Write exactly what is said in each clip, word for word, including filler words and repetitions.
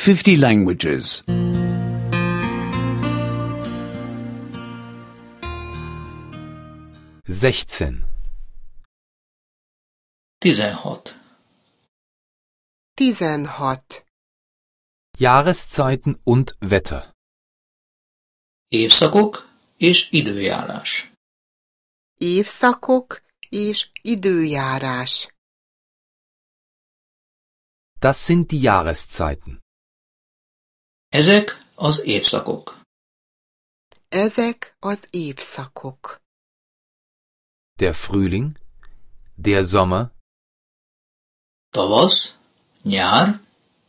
fifty languages. sechzehn. tizenhat. Tizenhat. Jahreszeiten und Wetter. Évszakok és időjárás. Évszakok és időjárás. Das sind die Jahreszeiten. Ezek az évszakok. Ezek az évszakok. Der Frühling, der Sommer, Tavasz, nyár,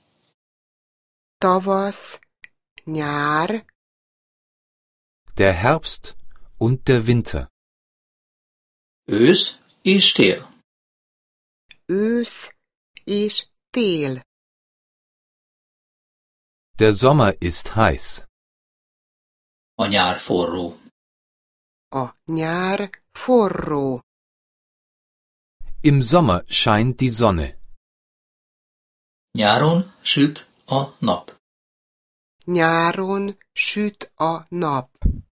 Tavasz, nyár, der Herbst und der Winter. ősz és tél. ősz és tél. Der Sommer ist heiß. A nyár forró. A nyár forró. Im Sommer scheint die Sonne. Nyáron süt a nap. Nyáron süt a nap.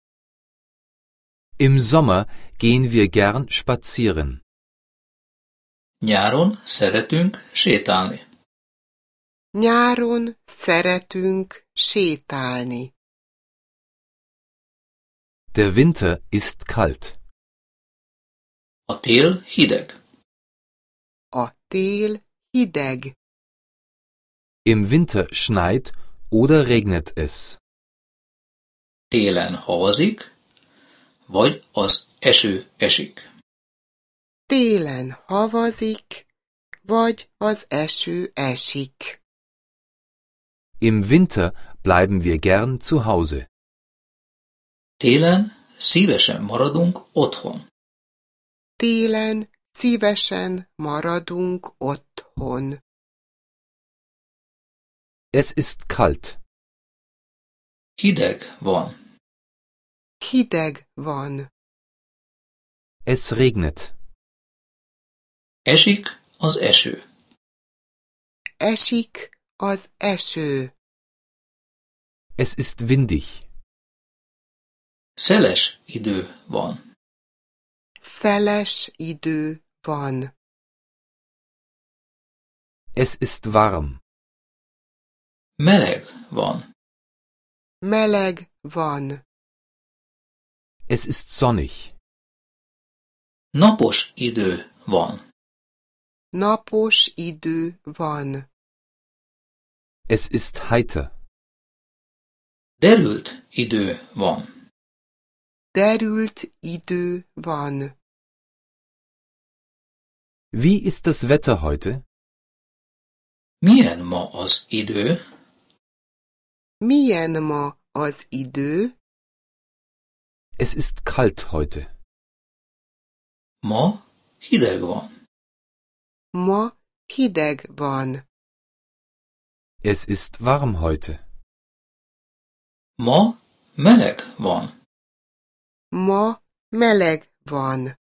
Im Sommer gehen wir gern spazieren. Nyáron szeretünk sétálni. Nyáron szeretünk sétálni. Der Winter ist kalt. A tél hideg. A tél hideg. Im Winter schneit oder regnet es. Télen havazik, vagy az eső esik. Télen havazik, vagy az eső esik. Im Winter bleiben wir gern zu Hause. Télen szívesen maradunk otthon. Télen szívesen maradunk otthon. Es ist kalt. Hideg van. Hideg van. Es regnet. Esik az eső. Esik az eső. Es ist windig. Szeles idő van. Szeles idő van. Es ist warm. Meleg van. Meleg van. Es ist sonnig. Napos idő van. Napos idő van. Es ist heiter. Derült idő van. Derült idő van. Wie ist das Wetter heute? Milyen ma az idő? Milyen ma az idő? Es ist kalt heute. Ma hideg van. Ma hideg van. Es ist warm heute. Ma meleg van. Ma meleg van.